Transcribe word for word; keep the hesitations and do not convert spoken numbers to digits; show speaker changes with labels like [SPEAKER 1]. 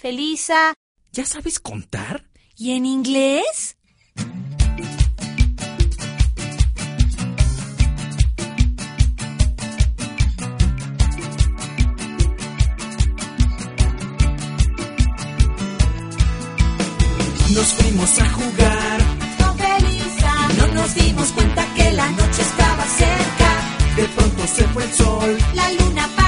[SPEAKER 1] Felisa.
[SPEAKER 2] ¿Ya sabes contar?
[SPEAKER 1] ¿Y en inglés?
[SPEAKER 2] Nos fuimos a jugar
[SPEAKER 1] Con Felisa.
[SPEAKER 2] y no nos dimos cuenta que la noche estaba cerca. De pronto se fue el sol.
[SPEAKER 1] La luna